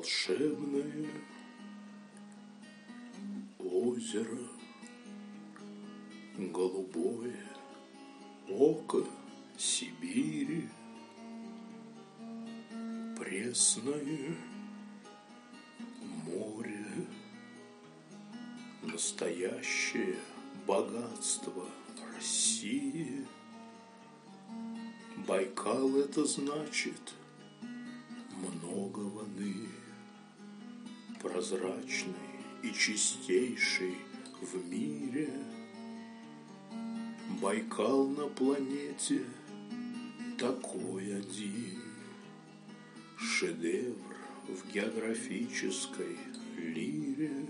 волшебное озеро, голубое око Сибири, пресное море, настоящее богатство России. Байкал — это значит много воды, прозрачной и чистейшей в мире. Байкал на планете такой один, шедевр в географической лире.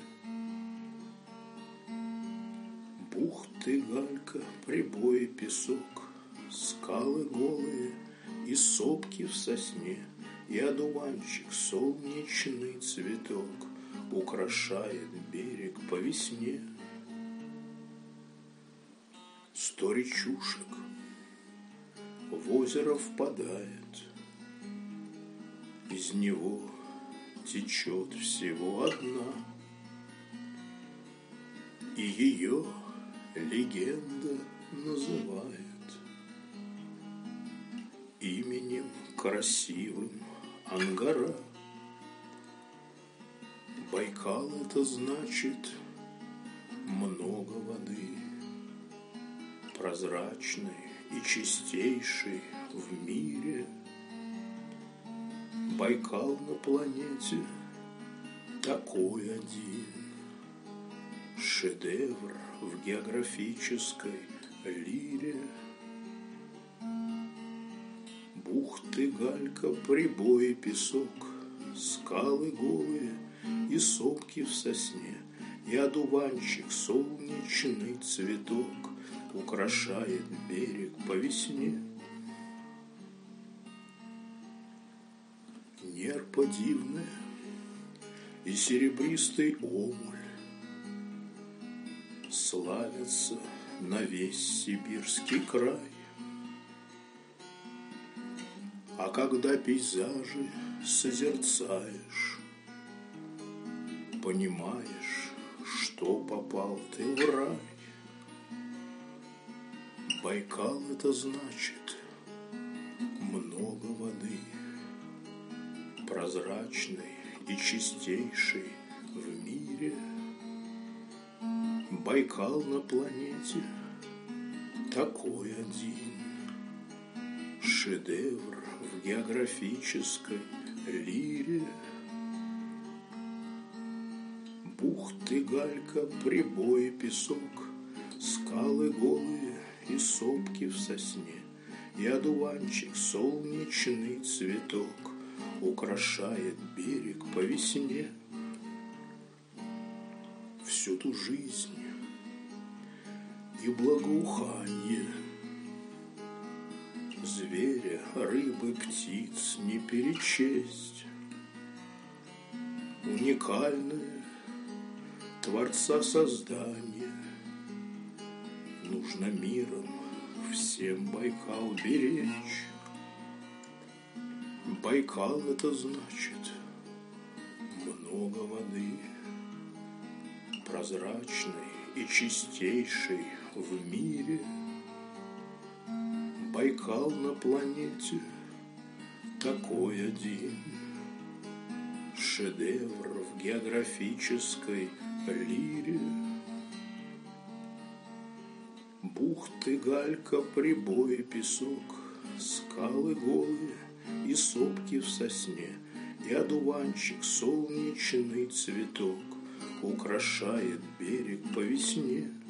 Бухты, галька, прибои, песок, скалы голые и сопки в сосне, и одуванчик, солнечный цветок украшает берег по весне. 100 речушек в озеро впадает, из него течет всего одна, и ее легенда называет именем красивым Ангара. Байкал — это значит много воды, прозрачной и чистейшей в мире. Байкал на планете такой один, шедевр в географической лире. Бухты, галька, прибои, песок, скалы голые и сопки в сосне, и одуванчик, солнечный цветок украшает берег по весне. Нерпа дивная и серебристый омуль славятся на весь сибирский край. А когда пейзажи созерцаешь, понимаешь, что попал ты в рай. Байкал — это значит много воды, прозрачной и чистейшей в мире. Байкал на планете такой один, шедевр в географической лире. Бухты, галька, прибои, песок, скалы голые и сопки в сосне, и одуванчик, солнечный цветок украшает берег по весне. Всюду жизнь и благоуханье, зверя, рыбы, птиц не перечесть. Уникальное Творца создание, нужно миром всем Байкал беречь. Байкал — это значит много воды, прозрачной и чистейшей в мире. Байкал на планете такой один, шедевр в географической лире. Бухты, галька, прибои, песок, скалы голые и сопки в сосне, и одуванчик, солнечный цветок украшает берег по весне.